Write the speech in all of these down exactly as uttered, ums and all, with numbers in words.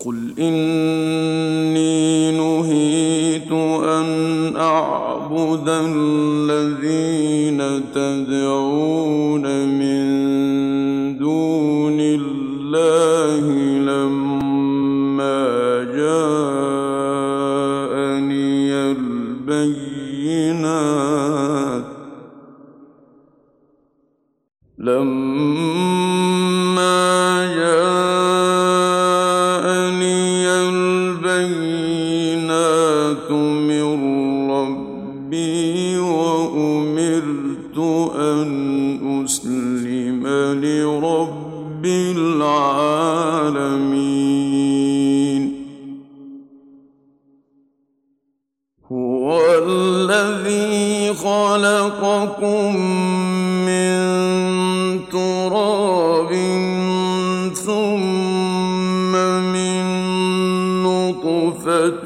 قل إني نهيت أن أعبد الذين تدعون من دون الله لما جاءني البينات لما جاءني البينات من ربي وأمرت أن أسلم لرب العالمين هو الذي خلقكم من تراب ثم من نطفة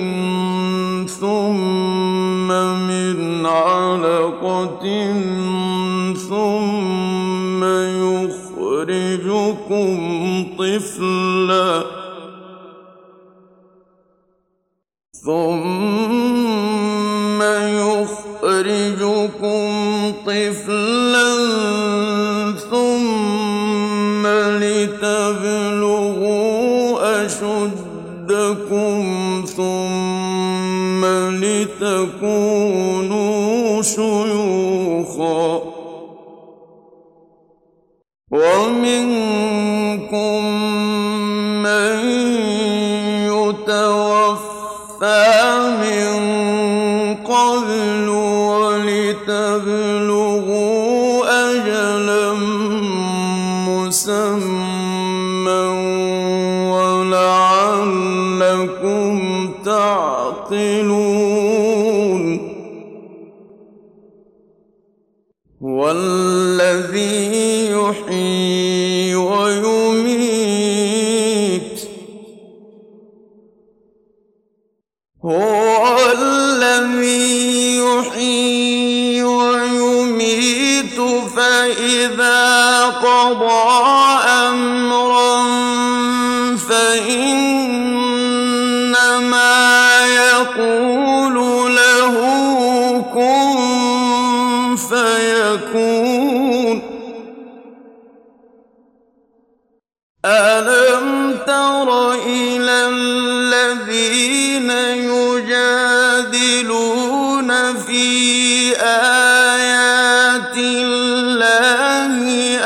ثم من علقة ثم يخرجكم طفلا ثم يخرجكم طفلا ثم لتبلغوا أشدكم ثم لتكونوا شيوخا ومنكم من يتوفى من قبل ولتبلغوا أجلا مسمى ولعلكم تعقلون والذي يحيي ويميت هو الذي يحيي ويميت فإذا قضى أمرا فإنما يقول له كن فيكون ألم تر إلى الذين يجادلون في آيات الله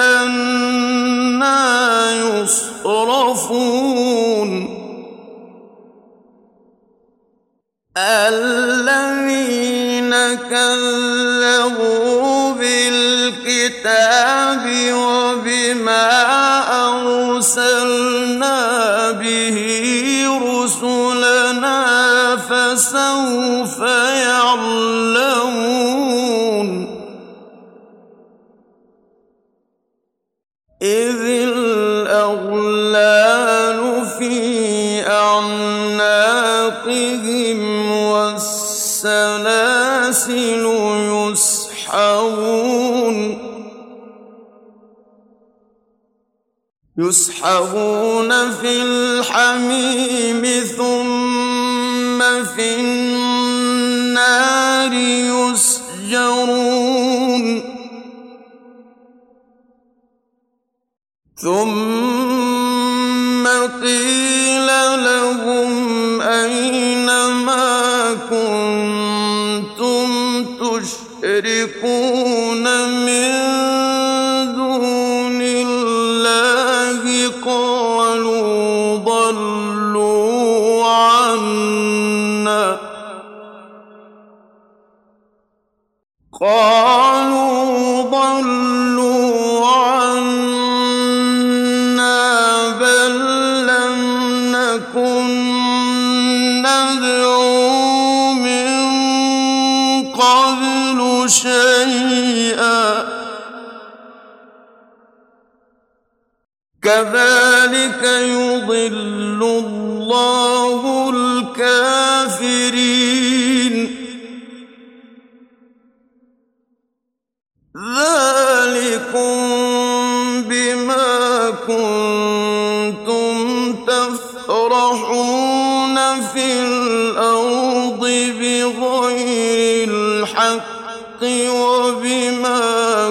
أنى يصرفون الذين كذبوا بالكتاب وبما أرسلنا به رسلنا فسوف يعلمون إذ الأغلال في أعناقهم والسلاسل يسحبون يسحبون في الحميم ثم في النار يسجرون ثم قيل لهم أين ما كنتم تشركون من دون الله قالوا ضلوا عنا قالوا ضلوا عنا بل لم نكن ندعو من قبل شيئا كذلك يضل الله الكافرين ذلكم بما كنتم تفعلون يفرحون في الأرض بغير الحق وبما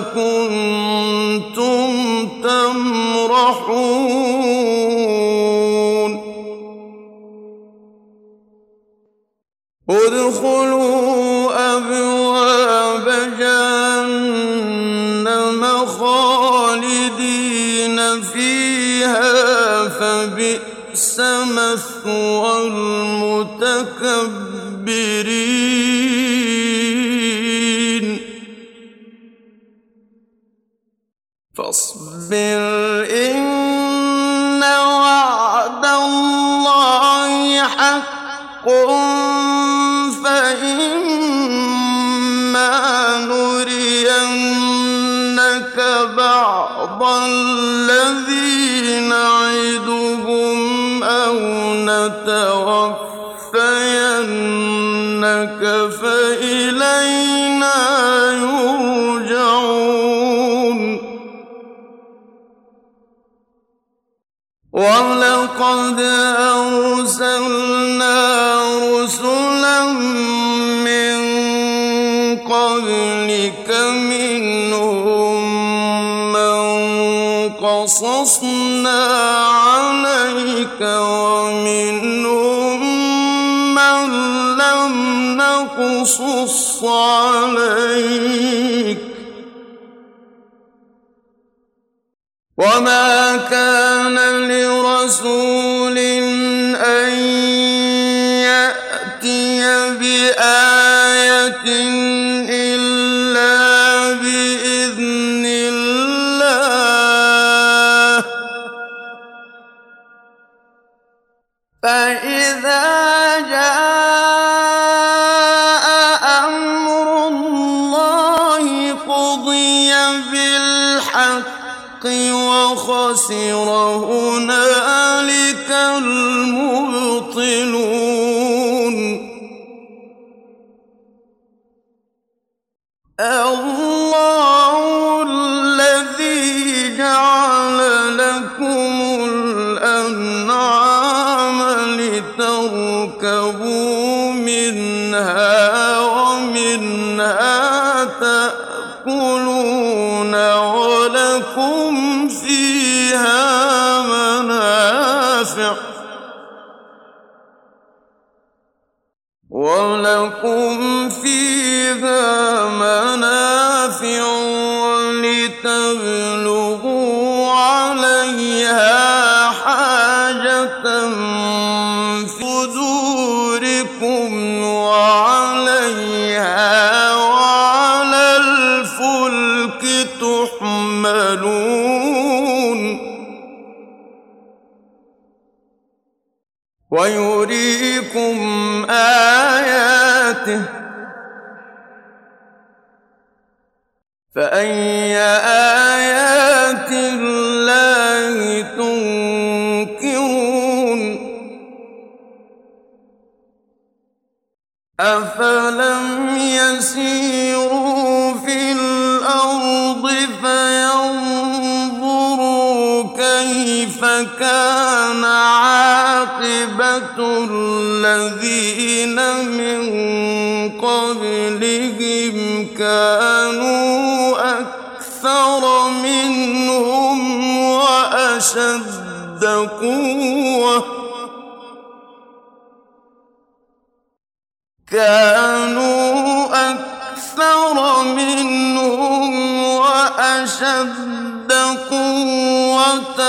كنتم تمرحون ادخلوا أبواب جهنم خالدين فيها فبئس مثوى المتكبرين فاصبر إن وعد الله حق فإما نرينك بعض الذي نعدهم أو نتوفينك فإلينا يرجعون ولقد أرسلنا رسلا من قبلك منهم من قصصنا عليك ومنهم من لم نقصص عليك وما كان لرسول أن يأتي بآية إلا بإذن الله فإذا جاء أمر الله قضي بالحق وخسر هنالك المبطلون الله الذي جعل لكم الأنعام لتركبوا منها ومنها تأكلون ولكم فيها منافع ولكم فيها منافع ولتبلغوا عليها حاجة في صدوركم وعليها وعلى الفلك تحملون ويريكم آياته فأي آيات الله تنكرون أفلم يسيروا في الأرض فينظروا كيف كان عاقبة الذين من قبلهم كانوا أكثر منهم وأشد قوة كانوا أكثر منهم وأشد قوة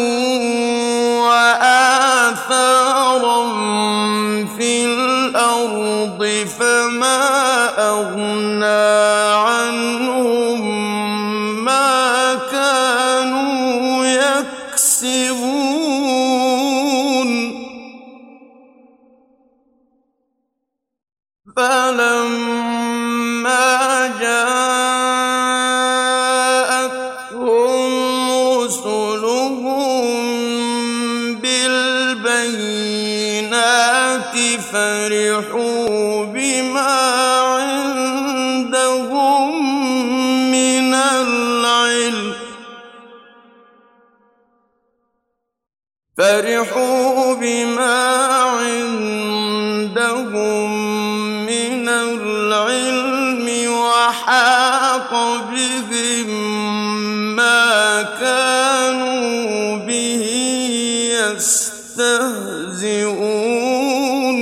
وآثارا في الأرض فما أغنى عنهم ما كانوا يكسبون فلما جاءتهم رسلهم بالبينات فرحوا بما عندهم من العلم فرحوا بما يستهزئون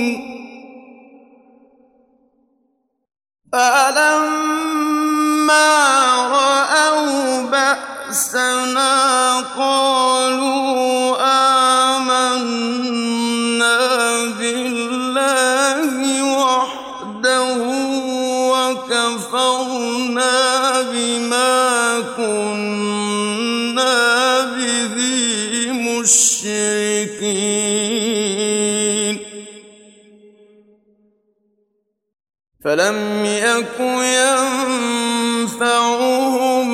فلما رأوا بأسنا قالوا آمنا بالله وحده وكفرنا بما كنا به مشركين فلم يك ينفعهم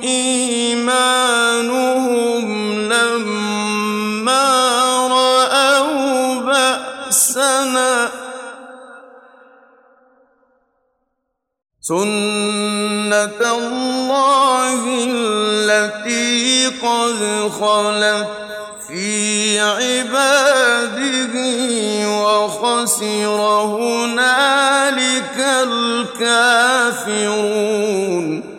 إيمانهم لما رأوا بأسنا سنة الله التي قد خلت في عباده وخسر هنالك الكافرون